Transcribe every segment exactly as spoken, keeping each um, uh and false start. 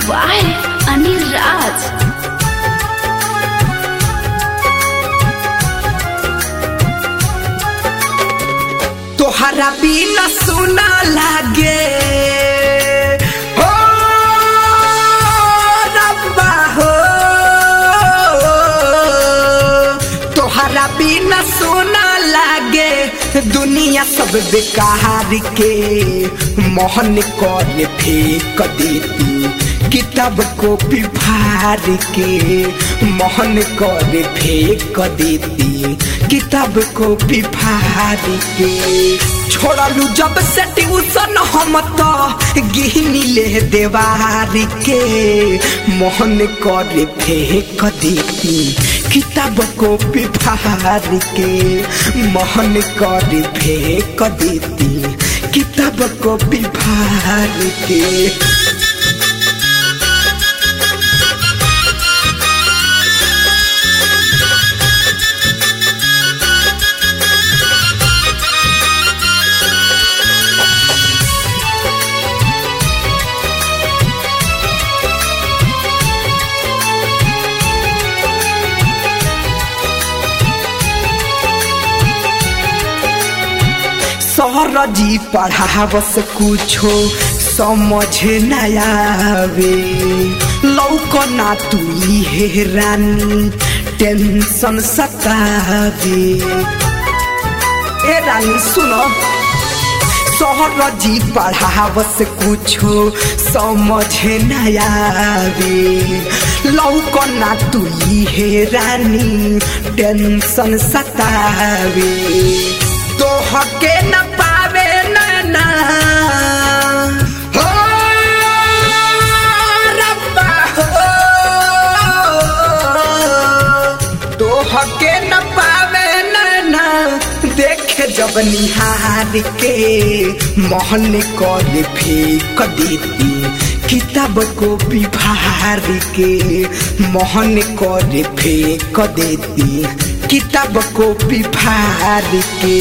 by Anil Raj. तोहरा बिना सुना लागे हो रब्बा हो, तोहरा बिना सुना लागे दुनिया सब बेकार के। मोहन कर फेंक देती किताब को फाड़ के, मोहन कर फेंक देती किताब को फाड़ के। छोड़लू जब से ट्यूशन हम तो गिहनी ले देवार के, मोहन कर फेंक देती किताब को फाड़ के, मोहन कर फेंक देती किताब को फाड़ के। सरजी पढ़ावस कुछो समझ न आवे, लौकना तू हे रानी टेंशन सतावे। ए रानी सुनो, सरजी पढ़ावस कुछो समझ न आवे, लौकना तू हे रानी टेंशन सतावे। तो हके न पावे ना हो रब्बा हो, तो हके न पावे ना देखे जब निहार के। मोहन कर फेंक देती किताब को फाड़ के, मोहन कर फेंक देती किताब को फाड़ के।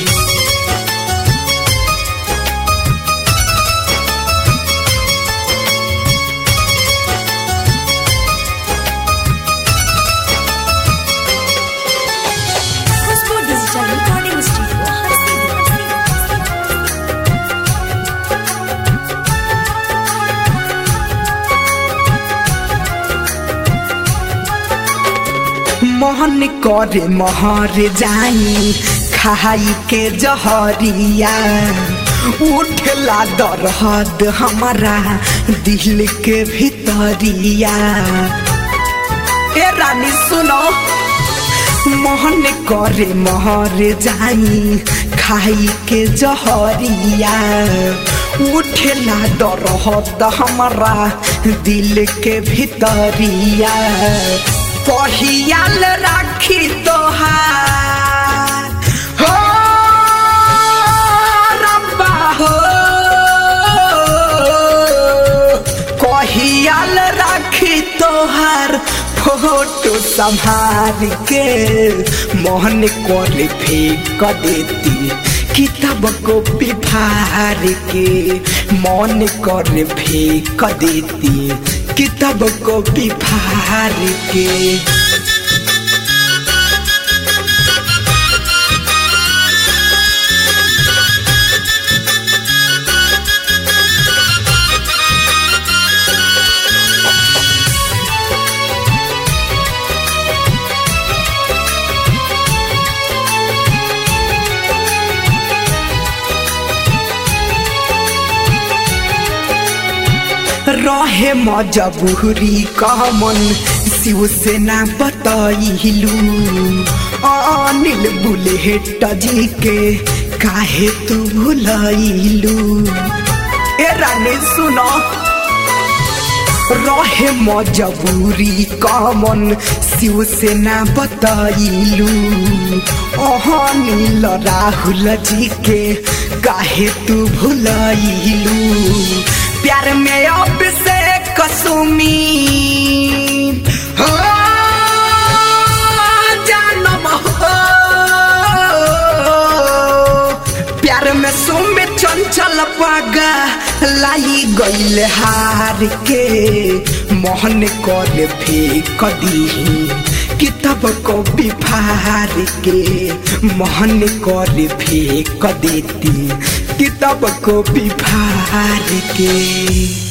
खुशबू डिजिटल रिकॉर्डिंग स्टूडियो मोहन करे महर जाई खाई के जहरिया, उठला दर्द हमारा दिल के भीतरिया। ए रानी सुनो, मोहन करे महर जाई खाई के जहरिया, उठला दर्द हमारा दिल के भीतरिया। कहियाल राखी तोहार हो रब्बा हो, कहियाल राखी तोहार फोटो संभाल के। मोहन कर फेंक देती किताब को फाड़ के, मन कर फेंक देती किताब को फाड़ के। रहे मजबूरी कमन शिव से ना बतैलू, अनिल बुलेट जी के काहे तू भुलैलू। ए रानी सुनो, रहे मजबूरी कमन शिव से ना बतैलू, अनिल राहुल जी के काहे तू भुलैलू। प्यार में अब से कसुमी हो जानम हो, प्यार में सुमित चंचल पागा लाई गईल हार के मोहन कर फेंक दीही किताब को बिफार के मोहन कर फेंक देती किताब को बिफार के।